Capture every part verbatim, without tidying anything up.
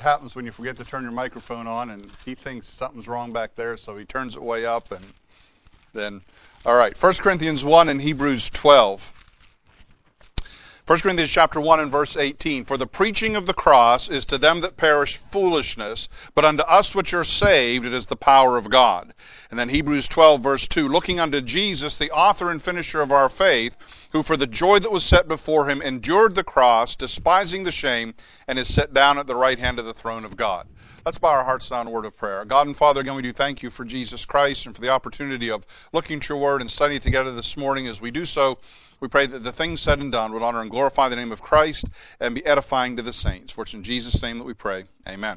happens when you forget to turn your microphone on, and he thinks something's wrong back there, so he turns it way up, and then, all right, First Corinthians one and Hebrews twelve. First Corinthians chapter one and verse eighteen. For the preaching of the cross is to them that perish foolishness, but unto us which are saved it is the power of God. And then Hebrews twelve verse two. Looking unto Jesus, the author and finisher of our faith, who for the joy that was set before him endured the cross, despising the shame, and is set down at the right hand of the throne of God. Let's bow our hearts down in a word of prayer. God and Father, again we do thank you for Jesus Christ and for the opportunity of looking at your word and studying together this morning. As we do so, we pray that the things said and done would honor and glorify the name of Christ and be edifying to the saints. For it's in Jesus' name that we pray. Amen.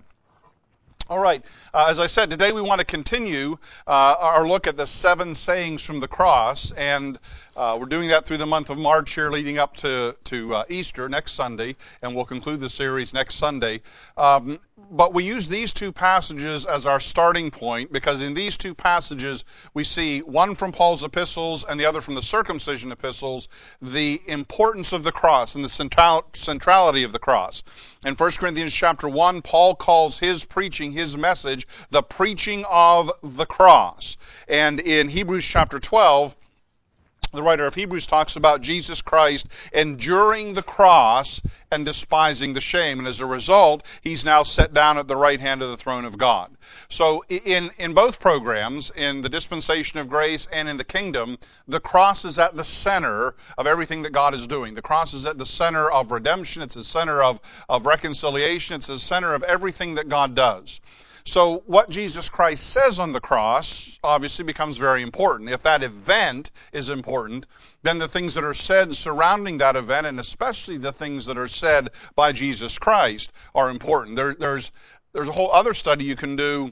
All right, uh, as I said, today we want to continue uh, our look at the seven sayings from the cross, and uh, we're doing that through the month of March here leading up to, to uh, Easter next Sunday, and we'll conclude the series next Sunday. Um, but we use these two passages as our starting point because in these two passages we see one from Paul's epistles and the other from the circumcision epistles, the importance of the cross and the central, centrality of the cross. In First Corinthians chapter one, Paul calls his preaching, his message, the preaching of the cross. And in Hebrews chapter twelve, the writer of Hebrews talks about Jesus Christ enduring the cross and despising the shame. And as a result, he's now set down at the right hand of the throne of God. So in, in both programs, in the dispensation of grace and in the kingdom, the cross is at the center of everything that God is doing. The cross is at the center of redemption. It's the center of, of reconciliation. It's the center of everything that God does. So what Jesus Christ says on the cross obviously becomes very important. If that event is important, then the things that are said surrounding that event, and especially the things that are said by Jesus Christ, are important. There, there's, there's a whole other study you can do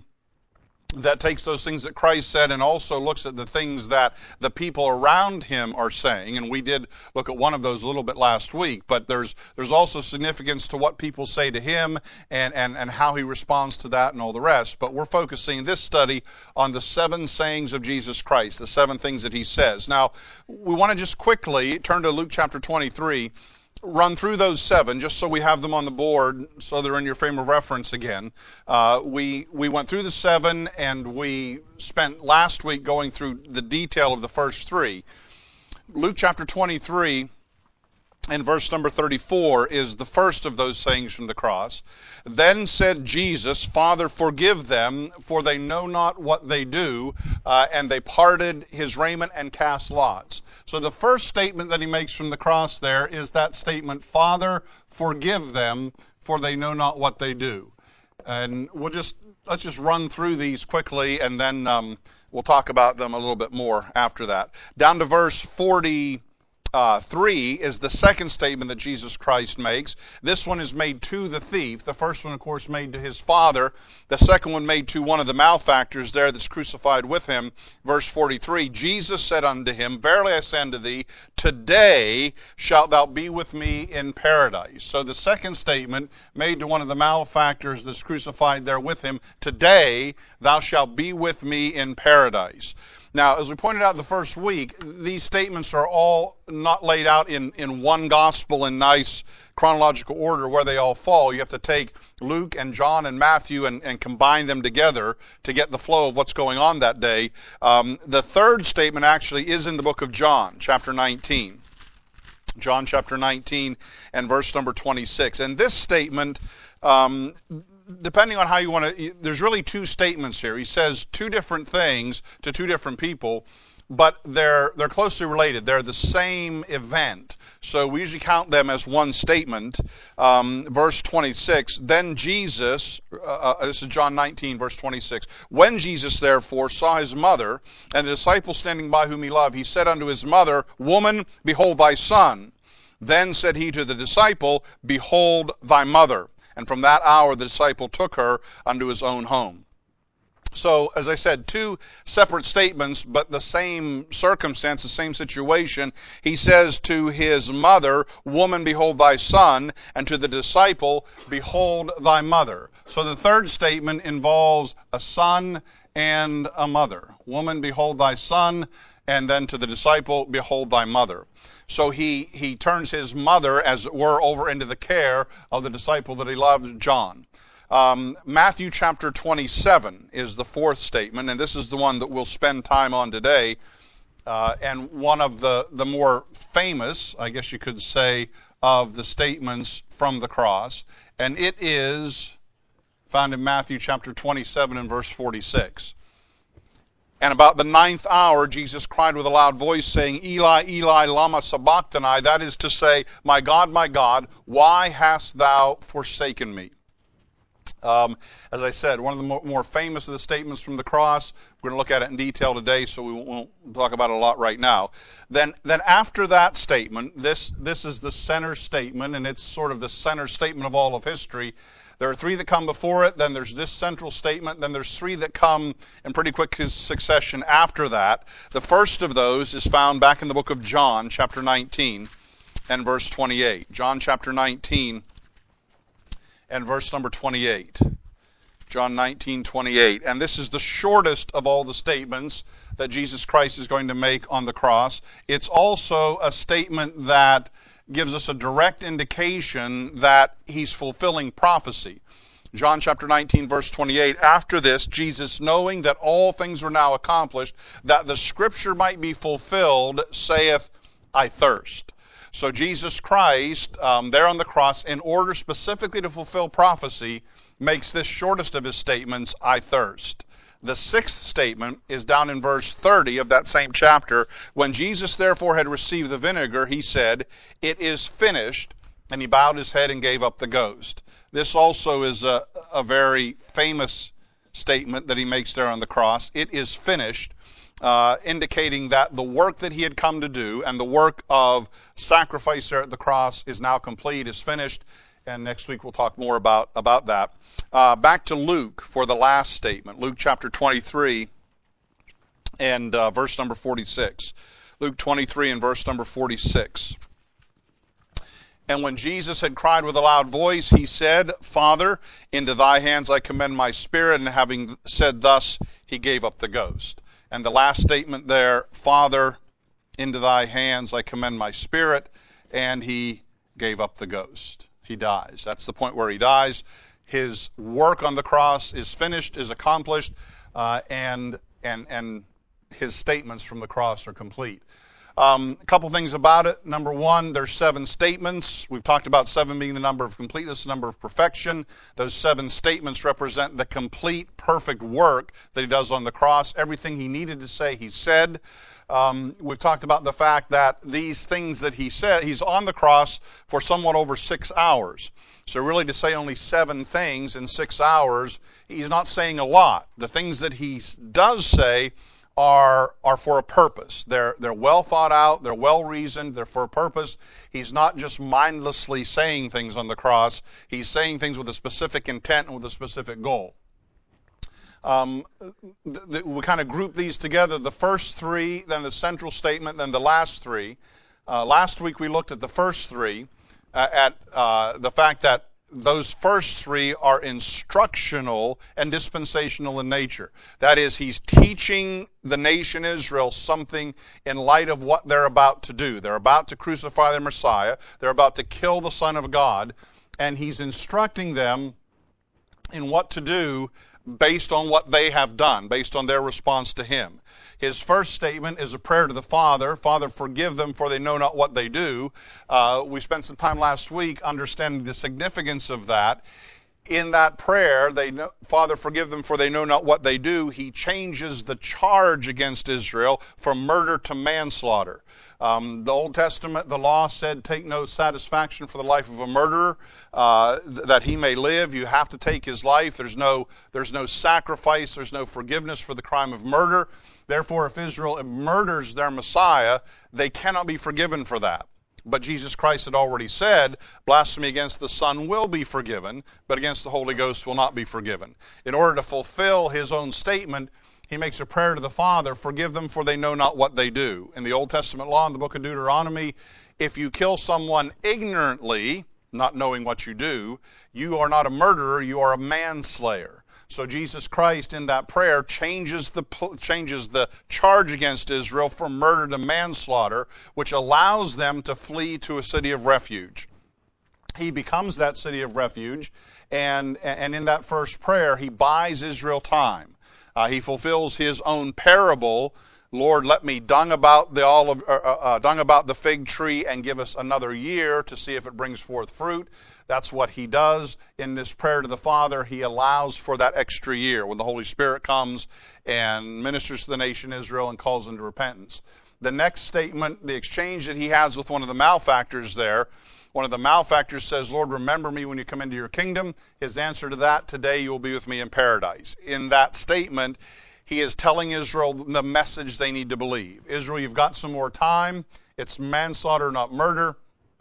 that takes those things that Christ said and also looks at the things that the people around him are saying. And we did look at one of those a little bit last week, but there's there's also significance to what people say to him and, and, and how he responds to that and all the rest. But we're focusing this study on the seven sayings of Jesus Christ, the seven things that he says. Now, we want to just quickly turn to Luke chapter twenty-three, run through those seven just so we have them on the board so they're in your frame of reference again. Uh, we we went through the seven and we spent last week going through the detail of the first three. Luke chapter twenty-three and verse number thirty-four is the first of those sayings from the cross. Then said Jesus, Father, forgive them, for they know not what they do. Uh, and they parted his raiment and cast lots. So the first statement that he makes from the cross there is that statement, Father, forgive them, for they know not what they do. And we'll just, let's just run through these quickly, and then um, we'll talk about them a little bit more after that. Down to verse forty. Uh, three is the second statement that Jesus Christ makes. This one is made to the thief. The first one, of course, made to his father. The second one made to one of the malefactors there that's crucified with him. Verse forty-three, Jesus said unto him, Verily I say unto thee, today shalt thou be with me in paradise. So the second statement made to one of the malefactors that's crucified there with him, today thou shalt be with me in paradise. Now, as we pointed out the first week, these statements are all not laid out in, in one gospel in nice chronological order where they all fall. You have to take Luke and John and Matthew and, and combine them together to get the flow of what's going on that day. Um, the third statement actually is in the book of John, chapter nineteen. John chapter nineteen and verse number twenty-six. And this statement, um, depending on how you want to, there's really two statements here. He says two different things to two different people, but they're they're closely related. They're the same event. So we usually count them as one statement. Um, verse twenty-six, then Jesus, uh, this is John nineteen, verse twenty-six, when Jesus therefore saw his mother and the disciple standing by whom he loved, he said unto his mother, Woman, behold thy son. Then said he to the disciple, Behold thy mother. And from that hour the disciple took her unto his own home. So, as I said, two separate statements, but the same circumstance, the same situation. He says to his mother, Woman, behold thy son, and to the disciple, Behold thy mother. So the third statement involves a son and a mother. Woman, behold thy son, and then to the disciple, Behold thy mother. So he, he turns his mother, as it were, over into the care of the disciple that he loved, John. Um, Matthew chapter twenty-seven is the fourth statement, and this is the one that we'll spend time on today. Uh, and one of the, the more famous, I guess you could say, of the statements from the cross. And it is found in Matthew chapter twenty-seven and verse forty-six. And about the ninth hour, Jesus cried with a loud voice, saying, Eli, Eli, lama sabachthani, that is to say, My God, my God, why hast thou forsaken me? Um, as I said, one of the more, more famous of the statements from the cross. We're going to look at it in detail today, so we won't talk about it a lot right now. Then, then after that statement, this, this is the center statement, and it's sort of the center statement of all of history. There are three that come before it, then there's this central statement, then there's three that come in pretty quick succession after that. The first of those is found back in the book of John, chapter nineteen, and verse twenty-eight. John chapter nineteen and verse number twenty-eight. John nineteen, twenty-eight. And this is the shortest of all the statements that Jesus Christ is going to make on the cross. It's also a statement that gives us a direct indication that he's fulfilling prophecy. John chapter nineteen, verse twenty-eight, after this, Jesus, knowing that all things were now accomplished, that the scripture might be fulfilled, saith, I thirst. So Jesus Christ, um, there on the cross, in order specifically to fulfill prophecy, makes this shortest of his statements, I thirst. The sixth statement is down in verse thirty of that same chapter. When Jesus therefore had received the vinegar, he said, It is finished, and he bowed his head and gave up the ghost. This also is a, a very famous statement that he makes there on the cross. It is finished, uh, indicating that the work that he had come to do and the work of sacrifice there at the cross is now complete, is finished. And next week we'll talk more about, about that. Uh, back to Luke for the last statement. Luke chapter twenty-three and uh, verse number forty-six. Luke twenty-three and verse number forty-six. And when Jesus had cried with a loud voice, he said, Father, into thy hands I commend my spirit. And having said thus, he gave up the ghost. And the last statement there, Father, into thy hands I commend my spirit. And he gave up the ghost. He dies. That's the point where he dies. His work on the cross is finished, is accomplished, uh, and and and his statements from the cross are complete. Um, a couple things about it. Number one, there's seven statements. We've talked about seven being the number of completeness, the number of perfection. Those seven statements represent the complete, perfect work that he does on the cross. Everything he needed to say, he said. Um, we've talked about the fact that these things that he said, he's on the cross for somewhat over six hours. So really to say only seven things in six hours, he's not saying a lot. The things that he does say are are for a purpose. They're they're well thought out, they're well reasoned, they're for a purpose. He's not just mindlessly saying things on the cross. He's saying things with a specific intent and with a specific goal. Um, th- th- we kind of group these together, the first three, then the central statement, then the last three. Uh, last week we looked at the first three, uh, at uh, the fact that those first three are instructional and dispensational in nature. That is, he's teaching the nation Israel something in light of what they're about to do. They're about to crucify their Messiah. They're about to kill the Son of God. And he's instructing them in what to do based on what they have done, based on their response to him. His first statement is a prayer to the Father. Father, forgive them, for they know not what they do. Uh, we spent some time last week understanding the significance of that. In that prayer, they know, Father, forgive them, for they know not what they do. He changes the charge against Israel from murder to manslaughter. Um, the Old Testament, the law said, take no satisfaction for the life of a murderer, uh, th- that he may live. You have to take his life. There's no, there's no sacrifice. There's no forgiveness for the crime of murder. Therefore, if Israel murders their Messiah, they cannot be forgiven for that. But Jesus Christ had already said, blasphemy against the Son will be forgiven, but against the Holy Ghost will not be forgiven. In order to fulfill his own statement, he makes a prayer to the Father, forgive them, for they know not what they do. In the Old Testament law, in the book of Deuteronomy, if you kill someone ignorantly, not knowing what you do, you are not a murderer, you are a manslayer. So Jesus Christ in that prayer changes the changes the charge against Israel from murder to manslaughter, which allows them to flee to a city of refuge. He becomes that city of refuge, And, and in that first prayer, he buys Israel time. Uh, he fulfills his own parable. Lord, let me dung about the olive, uh, uh, dung about the fig tree and give us another year to see if it brings forth fruit. That's what he does in this prayer to the Father. He allows for that extra year when the Holy Spirit comes and ministers to the nation Israel and calls them to repentance. The next statement, the exchange that he has with one of the malefactors there, one of the malefactors says, Lord, remember me when you come into your kingdom. His answer to that, today you will be with me in paradise. In that statement, he is telling Israel the message they need to believe. Israel, you've got some more time. It's manslaughter, not murder.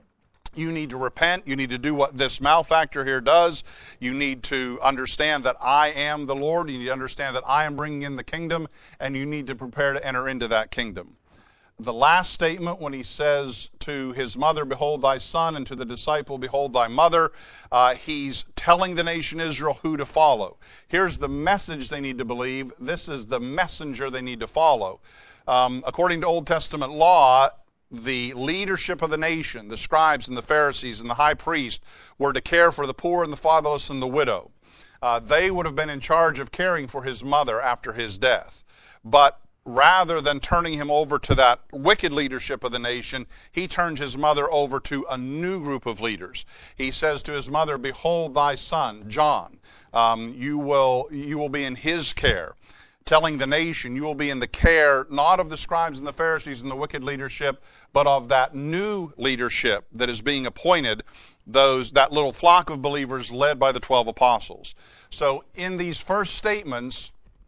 You need to repent. You need to do what this malefactor here does. You need to understand that I am the Lord. You need to understand that I am bringing in the kingdom, and you need to prepare to enter into that kingdom. The last statement, when he says to his mother, behold thy son, and to the disciple, behold thy mother, uh, he's telling the nation Israel who to follow. Here's the message they need to believe. This is the messenger they need to follow. Um, according to Old Testament law, the leadership of the nation, the scribes and the Pharisees and the high priest, were to care for the poor and the fatherless and the widow. Uh, they would have been in charge of caring for his mother after his death. But rather than turning him over to that wicked leadership of the nation, he turned his mother over to a new group of leaders. He says to his mother, behold thy son, John. Um, you will, you will be in his care. Telling the nation, you will be in the care not of the scribes and the Pharisees and the wicked leadership, but of that new leadership that is being appointed, those that little flock of believers led by the twelve apostles. So in these first statements,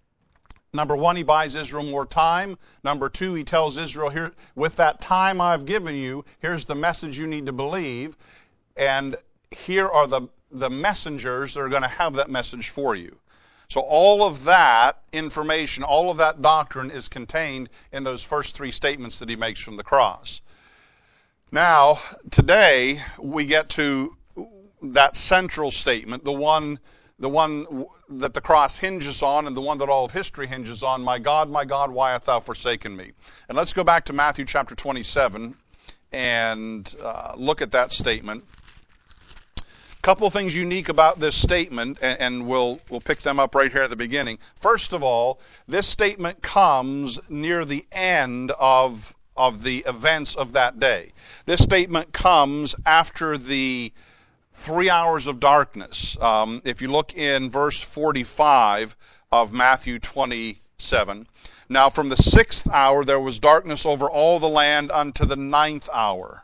number one, he buys Israel more time. Number two, he tells Israel, here, with that time I've given you, here's the message you need to believe. And here are the, the messengers that are going to have that message for you. So all of that information, all of that doctrine is contained in those first three statements that he makes from the cross. Now, today, we get to that central statement, the one, the one that the cross hinges on and the one that all of history hinges on, my God, my God, why hast thou forsaken me? And let's go back to Matthew chapter twenty-seven and uh, look at that statement. Couple things unique about this statement, and, and we'll we'll pick them up right here at the beginning. First of all, this statement comes near the end of of the events of that day. This statement comes after the three hours of darkness. Um, if you look in verse forty-five of Matthew twenty-seven, now from the sixth hour there was darkness over all the land unto the ninth hour.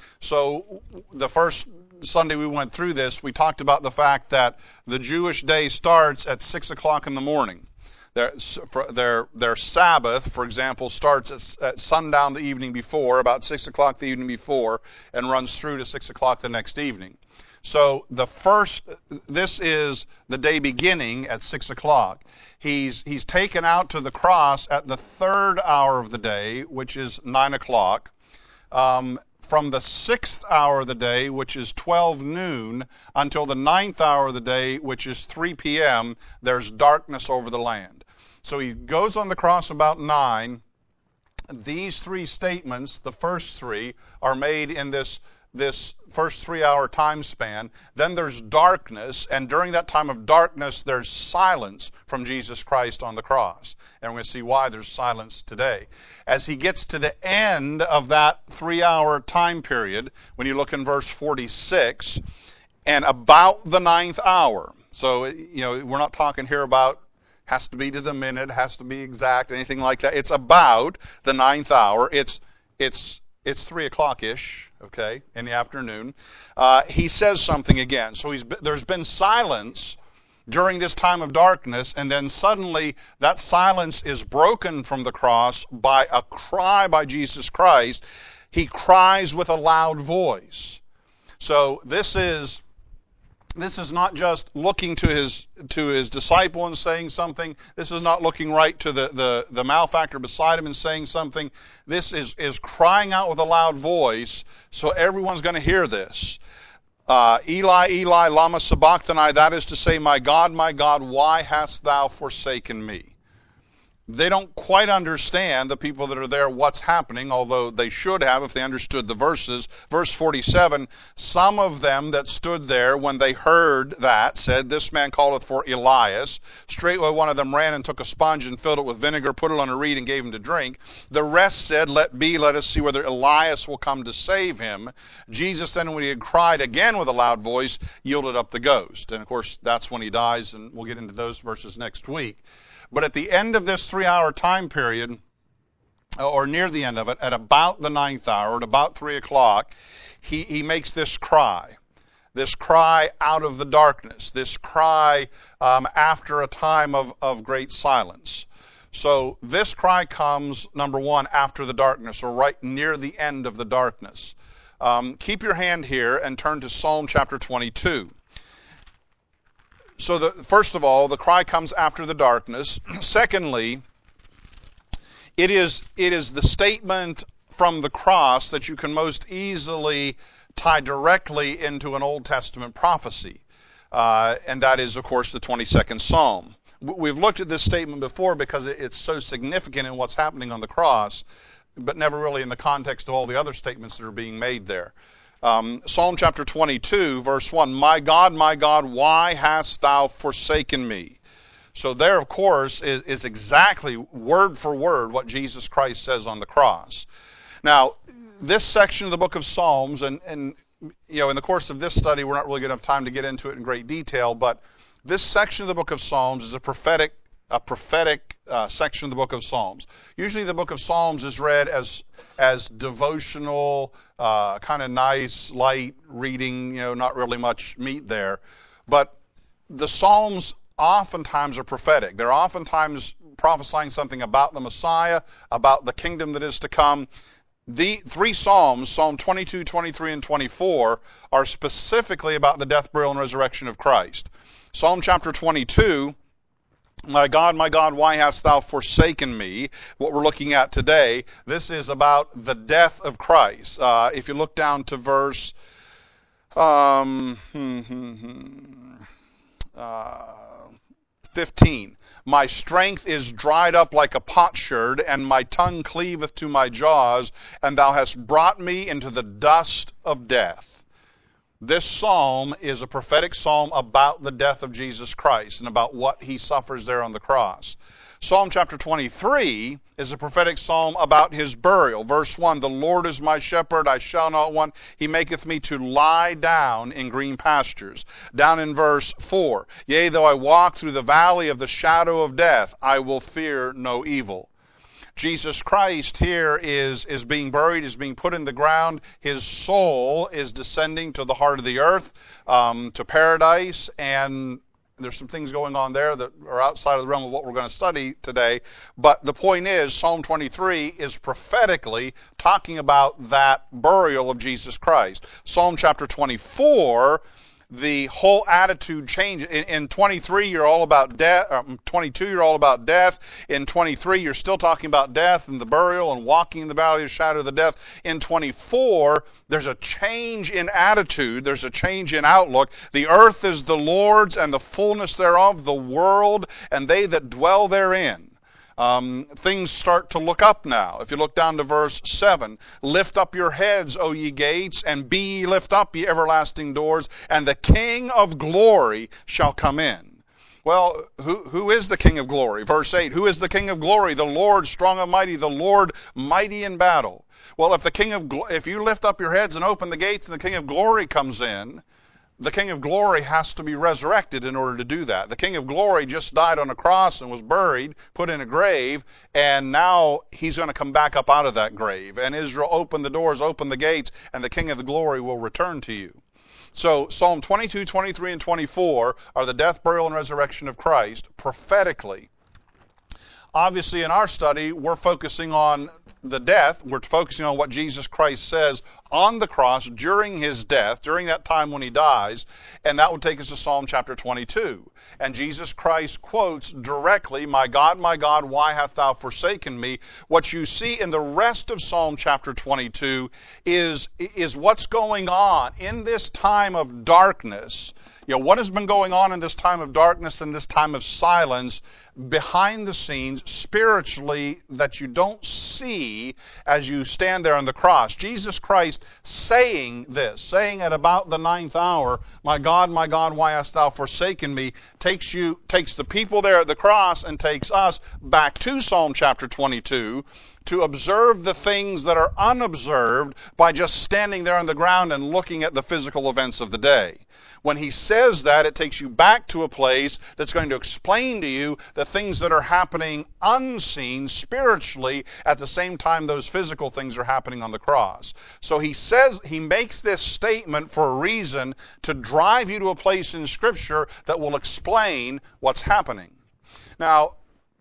So the first Sunday we went through this, we talked about the fact that the Jewish day starts at six o'clock in the morning. Their, their, their Sabbath, for example, starts at, at sundown the evening before, about six o'clock the evening before, and runs through to six o'clock the next evening. So the first, this is the day beginning at six o'clock. He's, he's taken out to the cross at the third hour of the day, which is nine o'clock. Um, From the sixth hour of the day, which is twelve noon, until the ninth hour of the day, which is three p.m., there's darkness over the land. So he goes on the cross about nine. These three statements, the first three, are made in this, this first three-hour time span. Then there's darkness, and during that time of darkness, there's silence from Jesus Christ on the cross. And we're going to see why there's silence today. As he gets to the end of that three-hour time period, when you look in verse forty-six, and about the ninth hour. So, you know, we're not talking here about has to be to the minute, has to be exact, anything like that. It's about the ninth hour. It's it's it's three o'clock-ish, okay, in the afternoon. Uh, he says something again. So he's there's been silence during this time of darkness, and then suddenly that silence is broken from the cross by a cry by Jesus Christ. He cries with a loud voice. So this is this is not just looking to his to his disciple and saying something. This is not looking right to the, the, the malefactor beside him and saying something. This is, is crying out with a loud voice, so everyone's going to hear this. Uh, Eli, Eli, lama sabachthani, that is to say, my God, my God, why hast thou forsaken me? They don't quite understand, the people that are there, what's happening, although they should have if they understood the verses. Verse forty-seven, some of them that stood there when they heard that said, this man calleth for Elias. Straightway one of them ran and took a sponge and filled it with vinegar, put it on a reed and gave him to drink. The rest said, let be, let us see whether Elias will come to save him. Jesus then, when he had cried again with a loud voice, yielded up the ghost. And of course, that's when he dies, and we'll get into those verses next week. But at the end of this three-hour time period, or near the end of it, at about the ninth hour, at about three o'clock, he, he makes this cry. This cry out of the darkness. This cry um, after a time of, of great silence. So this cry comes, number one, after the darkness, or right near the end of the darkness. Um, keep your hand here and turn to Psalm chapter twenty-two. So the, first of all, the cry comes after the darkness. Secondly, it is, it is the statement from the cross that you can most easily tie directly into an Old Testament prophecy. Uh, and that is, of course, the twenty-second Psalm. We've looked at this statement before because it's so significant in what's happening on the cross, but never really in the context of all the other statements that are being made there. Um, Psalm chapter twenty-two, verse one, my God, my God, why hast thou forsaken me? So there, of course, is, is exactly word for word what Jesus Christ says on the cross. Now, this section of the book of Psalms, and, and you know, in the course of this study, we're not really going to have time to get into it in great detail, but this section of the book of Psalms is a prophetic a prophetic uh, section of the book of Psalms. Usually the book of Psalms is read as as devotional, uh, kind of nice, light reading, you know, not really much meat there. But the Psalms oftentimes are prophetic. They're oftentimes prophesying something about the Messiah, about the kingdom that is to come. The three Psalms, Psalm twenty-two, twenty-three, and twenty-four, are specifically about the death, burial, and resurrection of Christ. Psalm chapter twenty-two, my God, my God, why hast thou forsaken me? What we're looking at today, this is about the death of Christ. Uh, if you look down to verse um, hmm, hmm, hmm, uh, fifteen. My strength is dried up like a potsherd, and my tongue cleaveth to my jaws, and thou hast brought me into the dust of death. This psalm is a prophetic psalm about the death of Jesus Christ and about what he suffers there on the cross. Psalm chapter twenty-three is a prophetic psalm about his burial. Verse one, the Lord is my shepherd, I shall not want. He maketh me to lie down in green pastures. Down in verse four, yea, though I walk through the valley of the shadow of death, I will fear no evil. Jesus Christ here is, is being buried, is being put in the ground. His soul is descending to the heart of the earth, um, to paradise, and there's some things going on there that are outside of the realm of what we're going to study today. But the point is, Psalm twenty-three is prophetically talking about that burial of Jesus Christ. Psalm chapter twenty-four, the whole attitude changes. In, in twenty-three, you're all about death. Um, twenty-two, you're all about death. In twenty-three, you're still talking about death and the burial and walking in the valley of the shadow of the death. In twenty-four, there's a change in attitude. There's a change in outlook. The earth is the Lord's and the fullness thereof, the world and they that dwell therein. Um, things start to look up now. If you look down to verse seven, lift up your heads, O ye gates, and be ye lift up, ye everlasting doors, and the King of glory shall come in. Well, who, who is the King of glory? Verse eight, who is the King of glory? The Lord strong and mighty, the Lord mighty in battle. Well, if the King of if you lift up your heads and open the gates and the King of glory comes in, the King of glory has to be resurrected in order to do that. The King of glory just died on a cross and was buried, put in a grave, and now he's going to come back up out of that grave. And Israel, open the doors, open the gates, and the King of the glory will return to you. So Psalm twenty-two, twenty-three, and twenty-four are the death, burial, and resurrection of Christ prophetically. Obviously, in our study, we're focusing on the death. We're focusing on what Jesus Christ says on the cross during his death, during that time when he dies, and that would take us to Psalm chapter twenty-two. And Jesus Christ quotes directly, my God, my God, why hast thou forsaken me? What you see in the rest of Psalm chapter twenty-two is, is what's going on in this time of darkness. You know, what has been going on in this time of darkness and this time of silence behind the scenes spiritually that you don't see as you stand there on the cross? Jesus Christ saying this, saying at about the ninth hour, "My God, my God, why hast thou forsaken me?" takes you, takes the people there at the cross and takes us back to Psalm chapter twenty-two to observe the things that are unobserved by just standing there on the ground and looking at the physical events of the day. When he says that, it takes you back to a place that's going to explain to you the things that are happening unseen spiritually at the same time those physical things are happening on the cross. So he says, he makes this statement for a reason, to drive you to a place in Scripture that will explain what's happening. Now,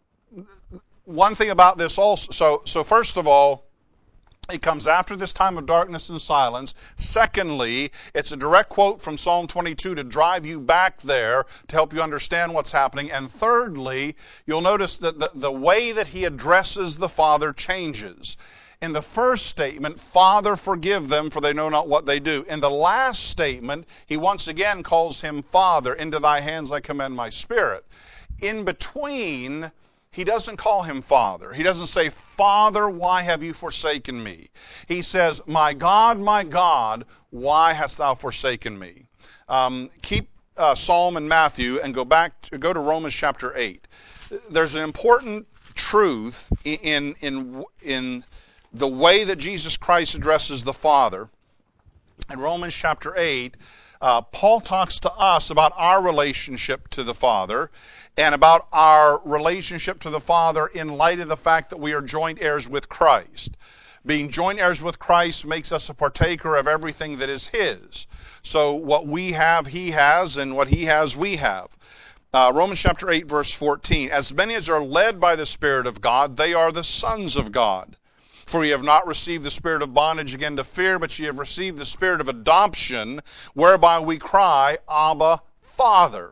one thing about this also, so, so first of all, it comes after this time of darkness and silence. Secondly, it's a direct quote from Psalm twenty-two to drive you back there to help you understand what's happening. And thirdly, you'll notice that the, the way that he addresses the Father changes. In the first statement, "Father, forgive them, for they know not what they do." In the last statement, he once again calls him Father. "Into thy hands I commend my spirit." In between, he doesn't call him Father. He doesn't say, "Father, why have you forsaken me?" He says, "My God, my God, why hast thou forsaken me?" Um, keep uh, Psalm and Matthew and go back to, go to Romans chapter eight. There's an important truth in, in, in the way that Jesus Christ addresses the Father. In Romans chapter eight, uh, Paul talks to us about our relationship to the Father and about our relationship to the Father in light of the fact that we are joint heirs with Christ. Being joint heirs with Christ makes us a partaker of everything that is His. So what we have, He has, and what He has, we have. Uh, Romans chapter eight, verse fourteen, "As many as are led by the Spirit of God, they are the sons of God. For ye have not received the spirit of bondage again to fear, but ye have received the spirit of adoption, whereby we cry, Abba, Father."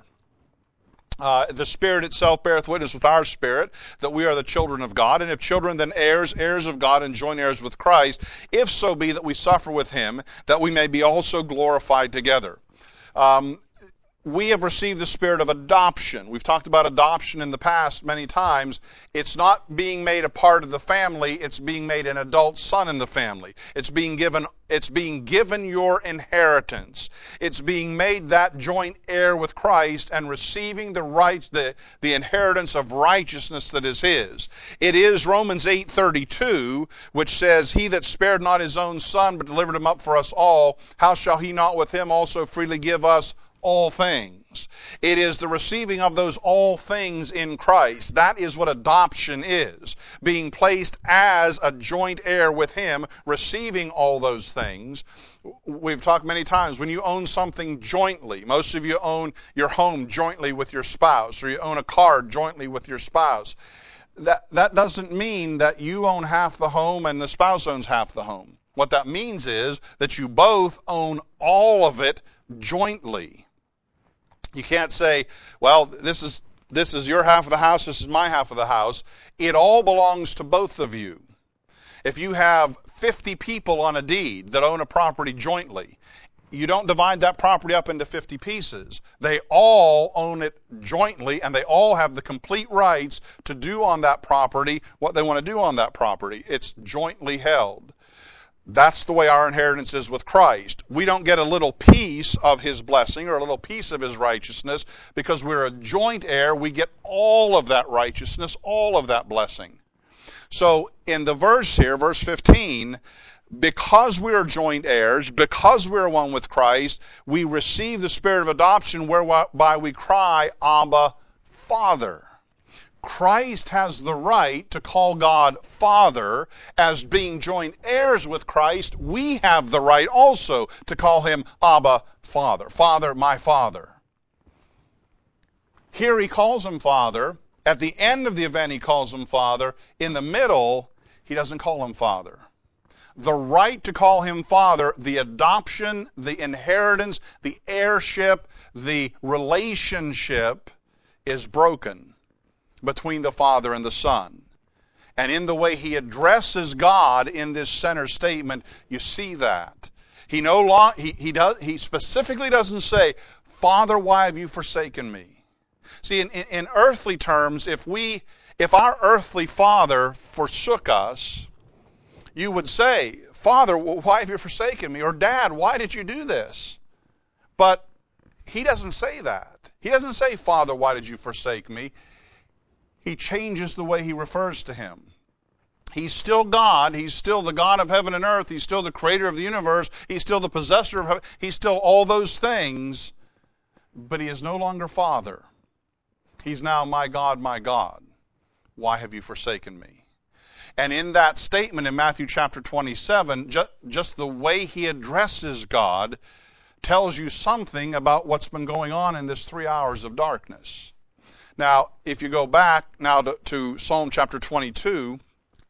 Uh, the Spirit itself beareth witness with our spirit that we are the children of God, and if children, then heirs, heirs of God, and joint heirs with Christ, if so be that we suffer with Him, that we may be also glorified together. Um, we have received the spirit of adoption. We've talked about adoption in the past many times. It's not being made a part of the family, it's being made an adult son in the family. It's being given It's being given your inheritance. It's being made that joint heir with Christ and receiving the rights, the, the inheritance of righteousness that is His. It is Romans eight thirty-two, which says, "He that spared not His own Son, but delivered Him up for us all, how shall He not with Him also freely give us all things?" It is the receiving of those all things in Christ. That is what adoption is. Being placed as a joint heir with Him, receiving all those things. We've talked many times, when you own something jointly, most of you own your home jointly with your spouse, or you own a car jointly with your spouse. That, that doesn't mean that you own half the home and the spouse owns half the home. What that means is that you both own all of it jointly. You can't say, well, this is this is your half of the house, this is my half of the house. It all belongs to both of you. If you have fifty people on a deed that own a property jointly, you don't divide that property up into fifty pieces. They all own it jointly, and they all have the complete rights to do on that property what they want to do on that property. It's jointly held. That's the way our inheritance is with Christ. We don't get a little piece of His blessing or a little piece of His righteousness. Because we're a joint heir, we get all of that righteousness, all of that blessing. So in the verse here, verse fifteen, because we are joint heirs, because we are one with Christ, we receive the spirit of adoption whereby we cry, Abba, Father. Christ has the right to call God Father. As being joint heirs with Christ, we have the right also to call Him Abba, Father. Father, my Father. Here He calls Him Father. At the end of the event, He calls Him Father. In the middle, He doesn't call Him Father. The right to call Him Father, the adoption, the inheritance, the heirship, the relationship is broken between the Father and the Son. And in the way He addresses God in this center statement, you see that. He no long, he, he, does, he specifically doesn't say, Father, why have you forsaken me? See, in, in, in earthly terms, if we, if our earthly father forsook us, you would say, Father, why have you forsaken me? Or Dad, why did you do this? But he doesn't say that. He doesn't say, Father, why did you forsake me? He changes the way he refers to him. He's still God. He's still the God of heaven and earth. He's still the creator of the universe. He's still the possessor of heaven. He's still all those things. But he is no longer Father. He's now my God, my God. Why have you forsaken me? And in that statement in Matthew chapter twenty-seven, just, just the way he addresses God tells you something about what's been going on in this three hours of darkness. Now, if you go back now to, to Psalm chapter twenty-two,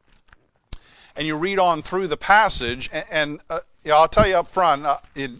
and you read on through the passage, and, and uh, yeah, I'll tell you up front, uh, in,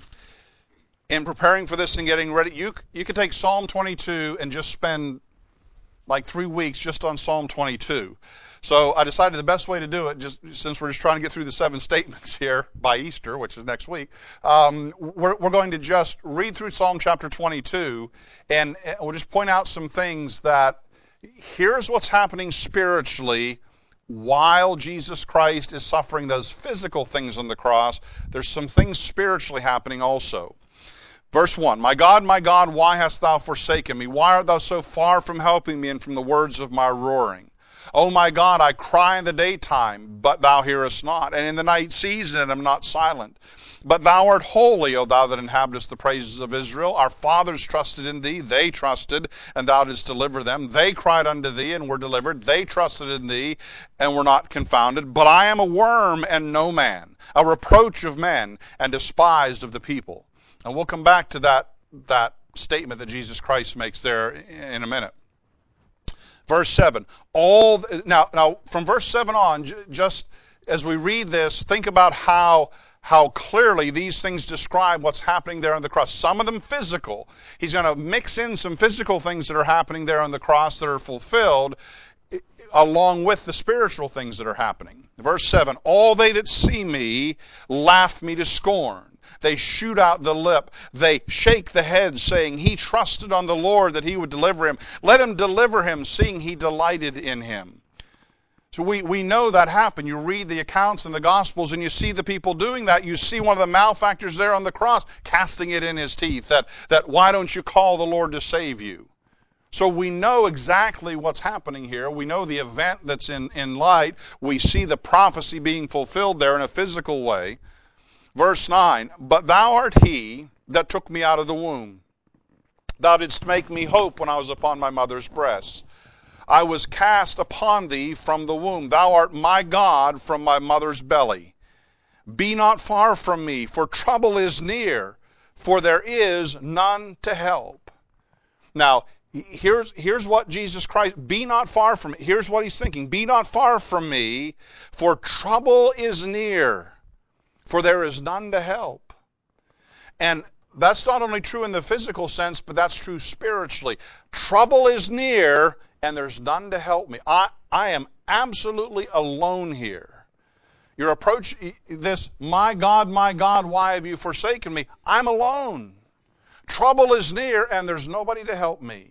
in preparing for this and getting ready, you you could take Psalm twenty-two and just spend like three weeks just on Psalm twenty-two. So I decided the best way to do it, just since we're just trying to get through the seven statements here by Easter, which is next week, um, we're, we're going to just read through Psalm chapter twenty-two, and we'll just point out some things that here's what's happening spiritually while Jesus Christ is suffering those physical things on the cross. There's some things spiritually happening also. Verse one, My God, my God, why hast thou forsaken me? Why art thou so far from helping me and from the words of my roaring? O my God, I cry in the daytime, but thou hearest not, and in the night season and am not silent. But thou art holy, O thou that inhabitest the praises of Israel. Our fathers trusted in thee, they trusted, and thou didst deliver them. They cried unto thee, and were delivered. They trusted in thee, and were not confounded. But I am a worm, and no man, a reproach of men, and despised of the people. And we'll come back to that, that statement that Jesus Christ makes there in a minute. Verse seven. All the, now, now, from verse seven on, j- just as we read this, think about how, how clearly these things describe what's happening there on the cross. Some of them physical. He's going to mix in some physical things that are happening there on the cross that are fulfilled, along with the spiritual things that are happening. Verse seven. All they that see me laugh me to scorn. They shoot out the lip. They shake the head, saying, He trusted on the Lord that he would deliver him. Let him deliver him, seeing he delighted in him. So we, we know that happened. You read the accounts in the Gospels and you see the people doing that. You see one of the malefactors there on the cross casting it in his teeth, that, that why don't you call the Lord to save you? So we know exactly what's happening here. We know the event that's in, in light. We see the prophecy being fulfilled there in a physical way. Verse nine, But thou art he that took me out of the womb. Thou didst make me hope when I was upon my mother's breast. I was cast upon thee from the womb. Thou art my God from my mother's belly. Be not far from me, for trouble is near, for there is none to help. Now, here's, here's what Jesus Christ, be not far from me. Here's what he's thinking. Be not far from me, for trouble is near. For there is none to help. And that's not only true in the physical sense, but that's true spiritually. Trouble is near, and there's none to help me. I, I am absolutely alone here. Your approach, this, my God, my God, why have you forsaken me? I'm alone. Trouble is near, and there's nobody to help me.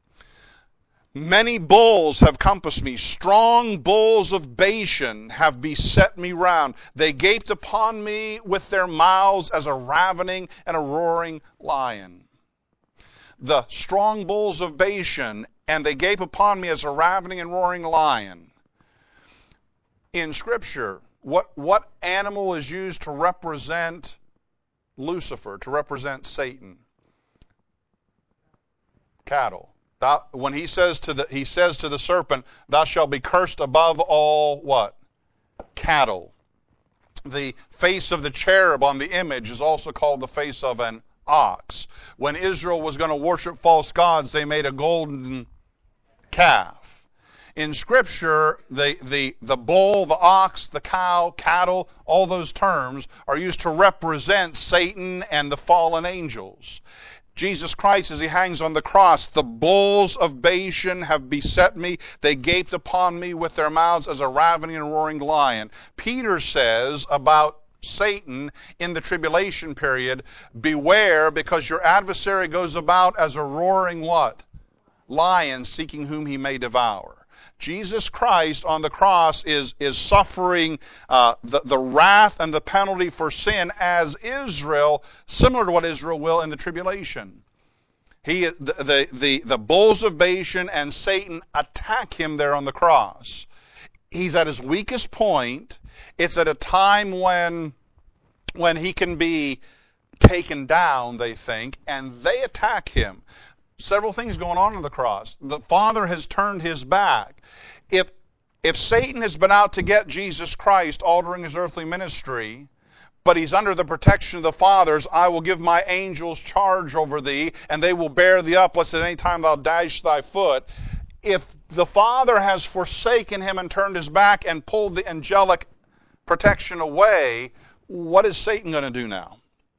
Many bulls have compassed me. Strong bulls of Bashan have beset me round. They gaped upon me with their mouths as a ravening and a roaring lion. The strong bulls of Bashan, and they gape upon me as a ravening and roaring lion. In Scripture, what, what animal is used to represent Lucifer, to represent Satan? Cattle. Thou, when he says to the he says to the serpent, thou shalt be cursed above all what? Cattle. The face of the cherub on the image is also called the face of an ox. When Israel was going to worship false gods, they made a golden calf. In Scripture, the, the, the bull, the ox, the cow, cattle, all those terms are used to represent Satan and the fallen angels. Jesus Christ, as he hangs on the cross, the bulls of Bashan have beset me. They gaped upon me with their mouths as a ravening and roaring lion. Peter says about Satan in the tribulation period, beware, because your adversary goes about as a roaring what? Lion, seeking whom he may devour. Jesus Christ on the cross is, is suffering uh, the, the wrath and the penalty for sin as Israel, similar to what Israel will in the tribulation. He, the, the, the, the bulls of Bashan and Satan attack him there on the cross. He's at his weakest point. It's at a time when, when he can be taken down, they think, and they attack him. Several things going on on the cross. The Father has turned his back. If, if Satan has been out to get Jesus Christ all during his earthly ministry, but he's under the protection of the Father's, I will give my angels charge over thee, and they will bear thee up, lest at any time thou dash thy foot. If the Father has forsaken him and turned his back and pulled the angelic protection away, what is Satan going to do now?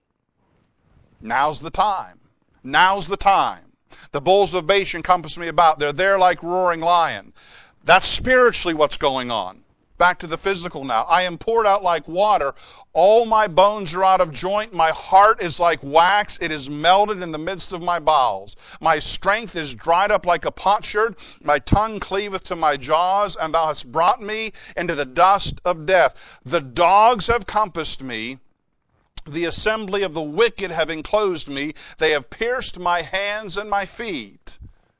Now's the time. Now's the time. The bulls of Bashan compass me about. They're there like roaring lion. That's spiritually what's going on. Back to the physical now. I am poured out like water. All my bones are out of joint. My heart is like wax. It is melted in the midst of my bowels. My strength is dried up like a potsherd. My tongue cleaveth to my jaws, and thou hast brought me into the dust of death. The dogs have compassed me. The assembly of the wicked have enclosed me. They have pierced my hands and my feet.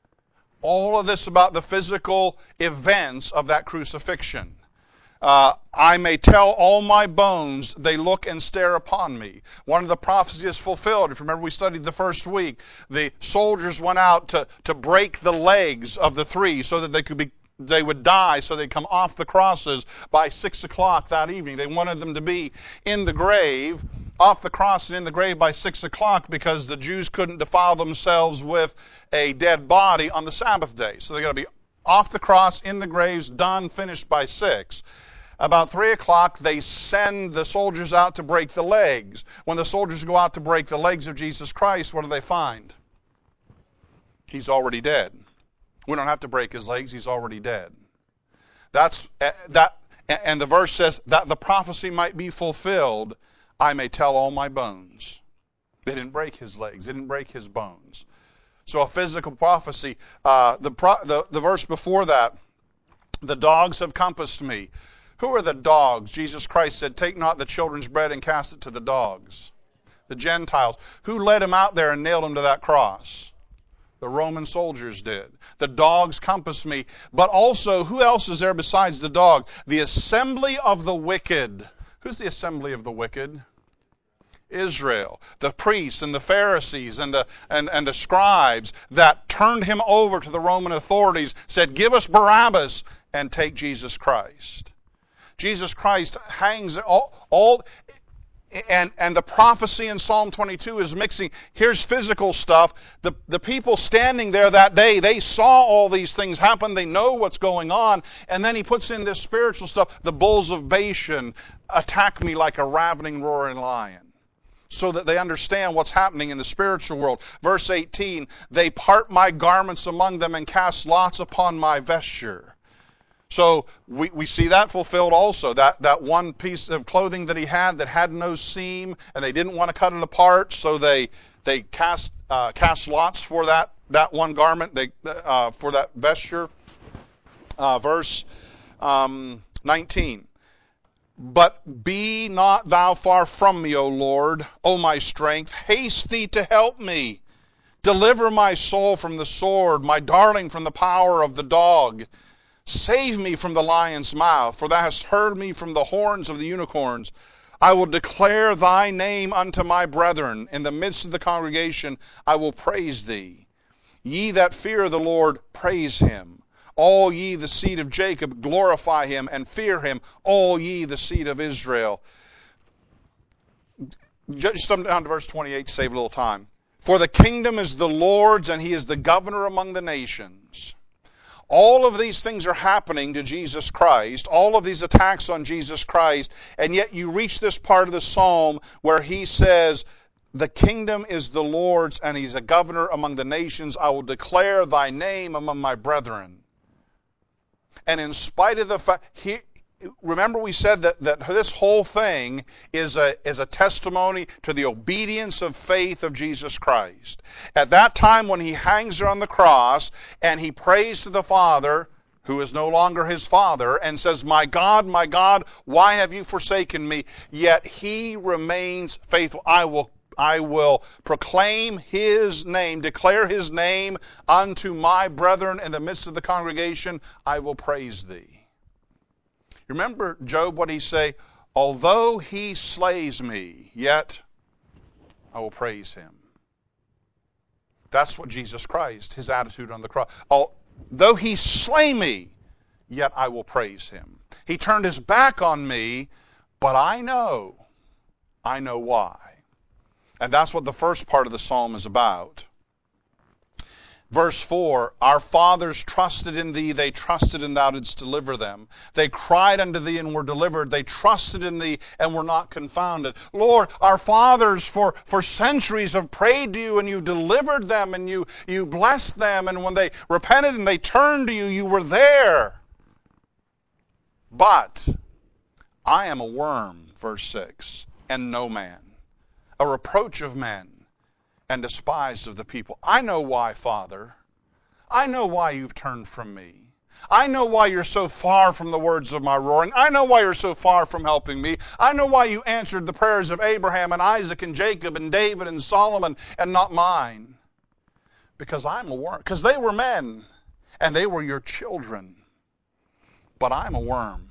All of this about the physical events of that crucifixion. Uh, I may tell all my bones, they look and stare upon me. One of the prophecies is fulfilled. If you remember, we studied the first week. The soldiers went out to, to break the legs of the three so that they could be they would die, so they'd come off the crosses by six o'clock that evening. They wanted them to be in the grave, off the cross and in the grave by six o'clock, because the Jews couldn't defile themselves with a dead body on the Sabbath day. So they got to be off the cross, in the graves, done, finished by six. About three o'clock, they send the soldiers out to break the legs. When the soldiers go out to break the legs of Jesus Christ, what do they find? He's already dead. We don't have to break his legs. He's already dead. That's that, and the verse says that the prophecy might be fulfilled. I may tell all my bones. They didn't break his legs. They didn't break his bones. So a physical prophecy. Uh, the, pro, the the verse before that, the dogs have compassed me. Who are the dogs? Jesus Christ said, "Take not the children's bread and cast it to the dogs." The Gentiles. Who led him out there and nailed him to that cross? The Roman soldiers did. The dogs compassed me. But also, who else is there besides the dog? The assembly of the wicked. Who's the assembly of the wicked? Israel. The priests and the Pharisees and the, and, and the scribes that turned him over to the Roman authorities, said, "Give us Barabbas and take Jesus Christ." Jesus Christ hangs all, all And, and the prophecy in Psalm twenty-two is mixing. Here's physical stuff. The, the people standing there that day, they saw all these things happen. They know what's going on. And then he puts in this spiritual stuff. The bulls of Bashan attack me like a ravening, roaring lion. So that they understand what's happening in the spiritual world. Verse eighteen, they part my garments among them and cast lots upon my vesture. So we, we see that fulfilled also. That, that one piece of clothing that he had that had no seam, and they didn't want to cut it apart, so they they cast uh, cast lots for that that one garment, they uh, for that vesture. Uh, verse um, nineteen. But be not thou far from me, O Lord, O my strength. Haste thee to help me. Deliver my soul from the sword, my darling from the power of the dog. Save me from the lion's mouth, for thou hast heard me from the horns of the unicorns. I will declare thy name unto my brethren. In the midst of the congregation I will praise thee. Ye that fear the Lord, praise him. All ye the seed of Jacob, glorify him and fear him. All ye the seed of Israel. Just come down to verse twenty-eight to save a little time. For the kingdom is the Lord's, and he is the governor among the nations. All of these things are happening to Jesus Christ, all of these attacks on Jesus Christ, and yet you reach this part of the psalm where he says, the kingdom is the Lord's, and he's a governor among the nations. I will declare thy name among my brethren. And in spite of the fact, he, remember we said that, that this whole thing is a, is a testimony to the obedience of faith of Jesus Christ. At that time when he hangs there on the cross and he prays to the Father, who is no longer his Father, and says, "My God, my God, why have you forsaken me?" Yet he remains faithful. I will I will proclaim his name, declare his name unto my brethren in the midst of the congregation. I will praise thee. Remember Job, what he say? Although he slays me, yet I will praise him. That's what Jesus Christ, his attitude on the cross. Although he slay me, yet I will praise him. He turned his back on me, but I know, I know why. And that's what the first part of the psalm is about. Verse four, our fathers trusted in thee, they trusted and thou didst deliver them. They cried unto thee and were delivered. They trusted in thee and were not confounded. Lord, our fathers for, for centuries have prayed to you and you've delivered them and you, you blessed them. And when they repented and they turned to you, you were there. But I am a worm, verse six, and no man, a reproach of men, and despised of the people. I know why, Father. I know why you've turned from me. I know why you're so far from the words of my roaring. I know why you're so far from helping me. I know why you answered the prayers of Abraham and Isaac and Jacob and David and Solomon and not mine. Because I'm a worm. Because they were men and they were your children. But I'm a worm.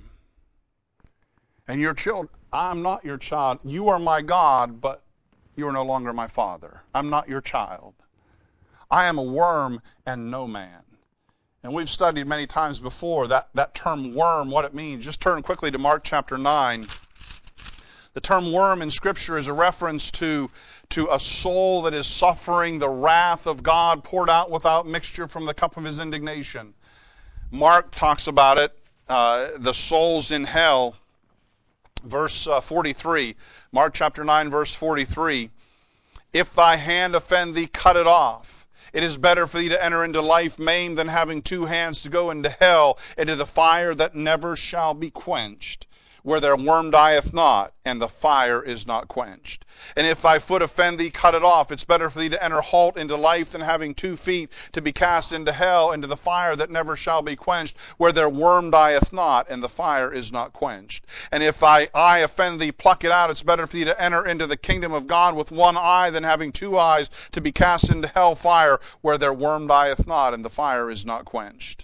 And your children, I'm not your child. You are my God, but you are no longer my Father. I'm not your child. I am a worm and no man. And we've studied many times before that, that term worm, what it means. Just turn quickly to Mark chapter nine. The term worm in Scripture is a reference to, to a soul that is suffering the wrath of God poured out without mixture from the cup of his indignation. Mark talks about it, uh, the souls in hell. Verse uh, forty-three, Mark chapter nine, verse forty-three. If thy hand offend thee, cut it off. It is better for thee to enter into life maimed than having two hands to go into hell, into the fire that never shall be quenched, where their worm dieth not, and the fire is not quenched. And if thy foot offend thee, cut it off. It's better for thee to enter halt into life than having two feet to be cast into hell, into the fire that never shall be quenched, where their worm dieth not, and the fire is not quenched. And if thy eye offend thee, pluck it out. It's better for thee to enter into the kingdom of God with one eye than having two eyes to be cast into hell fire, where their worm dieth not, and the fire is not quenched.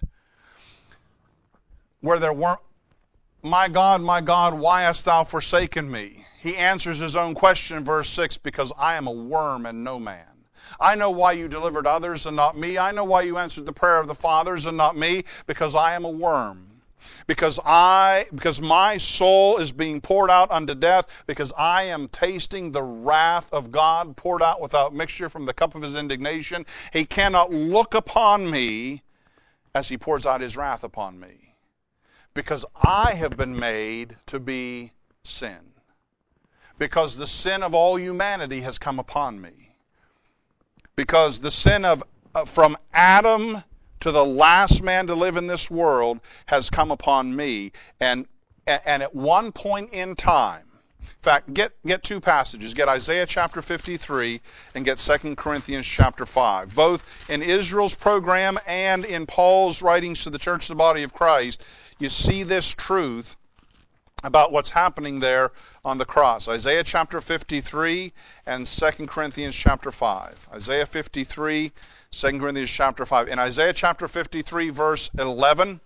Where their worm... My God, my God, why hast thou forsaken me? He answers his own question in verse six, because I am a worm and no man. I know why you delivered others and not me. I know why you answered the prayer of the fathers and not me, because I am a worm. Because I, because my soul is being poured out unto death, because I am tasting the wrath of God poured out without mixture from the cup of his indignation. He cannot look upon me as he pours out his wrath upon me. Because I have been made to be sin. Because the sin of all humanity has come upon me. Because the sin of uh, from Adam to the last man to live in this world has come upon me. And, and at one point in time, in fact, get, get two passages. Get Isaiah chapter fifty-three and get Second Corinthians chapter five. Both in Israel's program and in Paul's writings to the church of the body of Christ, you see this truth about what's happening there on the cross. Isaiah chapter fifty-three and Second Corinthians chapter five. Isaiah fifty-three, Second Corinthians chapter five. In Isaiah chapter fifty-three, verse eleven,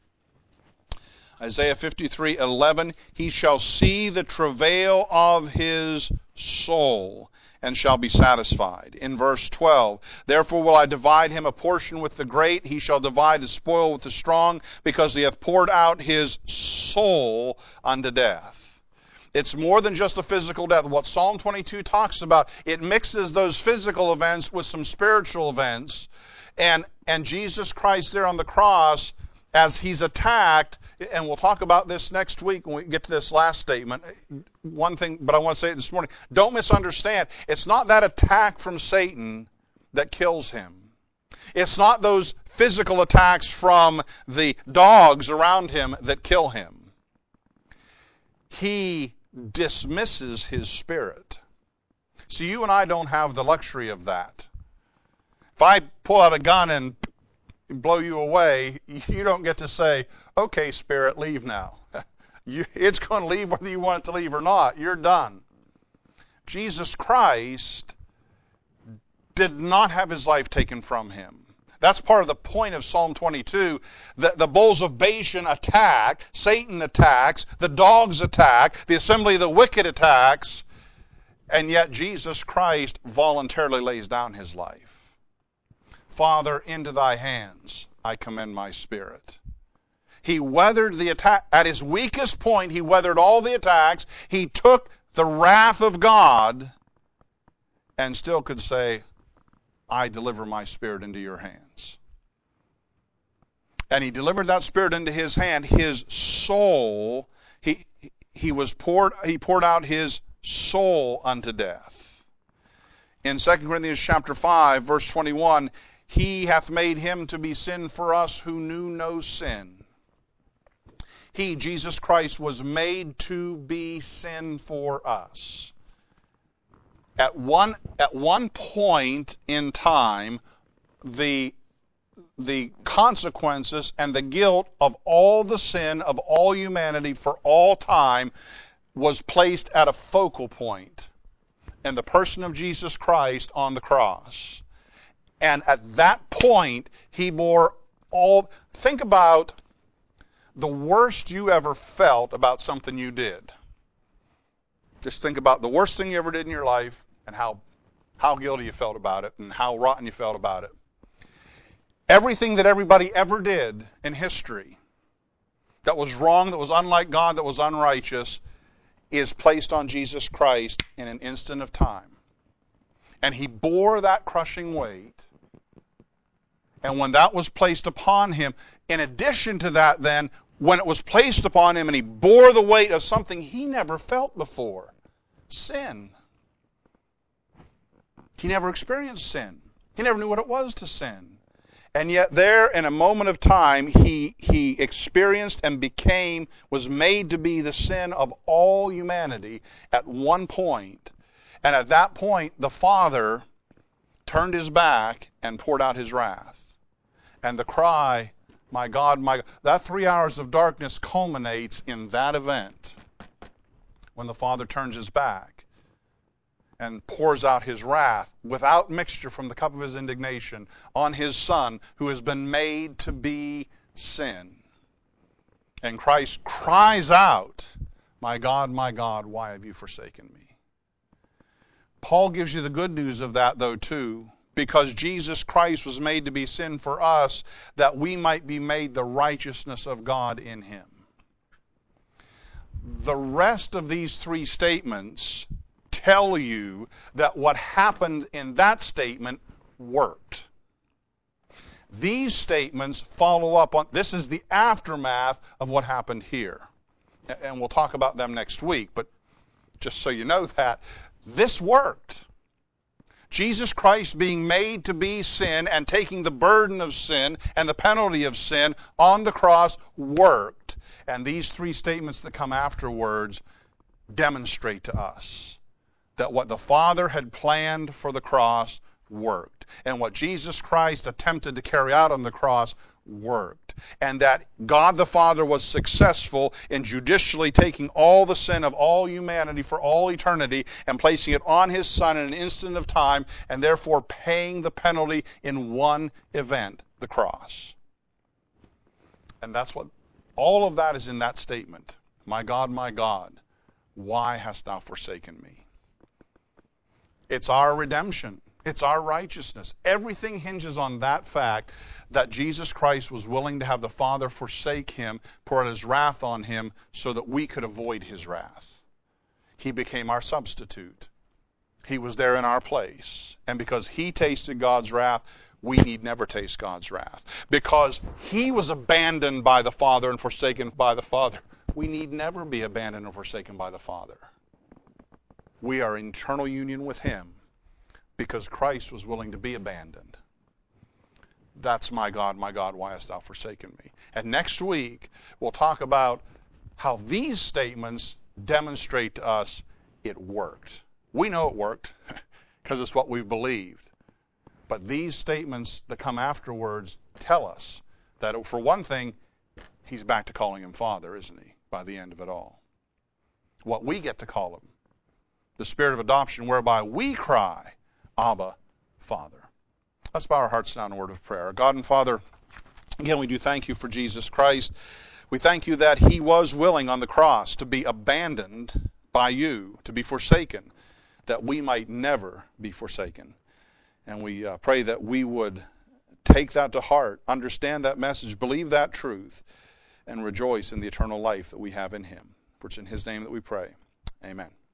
Isaiah fifty-three, eleven, he shall see the travail of his soul and shall be satisfied. In verse twelve, therefore will I divide him a portion with the great, he shall divide his spoil with the strong, because he hath poured out his soul unto death. It's more than just a physical death. What Psalm twenty-two talks about, it mixes those physical events with some spiritual events. And, and Jesus Christ there on the cross, as he's attacked, and we'll talk about this next week when we get to this last statement. One thing, but I want to say it this morning. Don't misunderstand. It's not that attack from Satan that kills him. It's not those physical attacks from the dogs around him that kill him. he dismisses his Spirit. So you and I don't have the luxury of that. If I pull out a gun and blow you away, you don't get to say, okay, Spirit, leave now. You, it's going to leave whether you want it to leave or not. You're done. Jesus Christ did not have his life taken from him. That's part of the point of Psalm twenty-two. The, the bulls of Bashan attack, Satan attacks, the dogs attack, the assembly of the wicked attacks, and yet Jesus Christ voluntarily lays down his life. Father, into thy hands I commend my spirit. He weathered the attack. At his weakest point, he weathered all the attacks. He took the wrath of God and still could say, I deliver my spirit into your hands. And he delivered that spirit into his hand. His soul, he, he was poured, he poured out his soul unto death. In Second Corinthians chapter five, verse twenty-one, he hath made him to be sin for us who knew no sin. He, Jesus Christ, was made to be sin for us. At one, at one point in time, the, the consequences and the guilt of all the sin of all humanity for all time was placed at a focal point in the person of Jesus Christ on the cross. And at that point, he bore all... Think about the worst you ever felt about something you did. Just think about the worst thing you ever did in your life and how, how guilty you felt about it and how rotten you felt about it. Everything that everybody ever did in history that was wrong, that was unlike God, that was unrighteous, is placed on Jesus Christ in an instant of time. And he bore that crushing weight. And when that was placed upon him, in addition to that then, when it was placed upon him and he bore the weight of something he never felt before, sin. He never experienced sin. He never knew what it was to sin. And yet there, in a moment of time, he, he experienced and became, was made to be the sin of all humanity at one point. And at that point, the Father turned his back and poured out his wrath. And the cry, my God, my God, that three hours of darkness culminates in that event when the Father turns his back and pours out his wrath without mixture from the cup of his indignation on his Son who has been made to be sin. And Christ cries out, my God, my God, why have you forsaken me? Paul gives you the good news of that, though, too, because Jesus Christ was made to be sin for us, that we might be made the righteousness of God in him. The rest of these three statements tell you that what happened in that statement worked. These statements follow up on, this is the aftermath of what happened here. And we'll talk about them next week, but just so you know that, this worked. Jesus Christ being made to be sin and taking the burden of sin and the penalty of sin on the cross worked. And these three statements that come afterwards demonstrate to us that what the Father had planned for the cross worked. And what Jesus Christ attempted to carry out on the cross worked. And that God the Father was successful in judicially taking all the sin of all humanity for all eternity and placing it on his Son in an instant of time, and therefore paying the penalty in one event, the cross. And that's what, all of that is in that statement. My God, my God, why hast thou forsaken me? It's our redemption. It's our righteousness. Everything hinges on that fact that Jesus Christ was willing to have the Father forsake him, pour out his wrath on him, so that we could avoid his wrath. He became our substitute. He was there in our place. And because he tasted God's wrath, we need never taste God's wrath. Because he was abandoned by the Father and forsaken by the Father, we need never be abandoned or forsaken by the Father. We are in eternal union with him, because Christ was willing to be abandoned. That's my God, my God, why hast thou forsaken me? And next week, we'll talk about how these statements demonstrate to us it worked. We know it worked because it's what we've believed. But these statements that come afterwards tell us that, for one thing, he's back to calling him Father, isn't he, by the end of it all? What we get to call him, the spirit of adoption whereby we cry, Abba, Father. Let's bow our hearts down in a word of prayer. God and Father, again, we do thank you for Jesus Christ. We thank you that he was willing on the cross to be abandoned by you, to be forsaken, that we might never be forsaken. And we uh, pray that we would take that to heart, understand that message, believe that truth, and rejoice in the eternal life that we have in him. For it's in his name that we pray. Amen.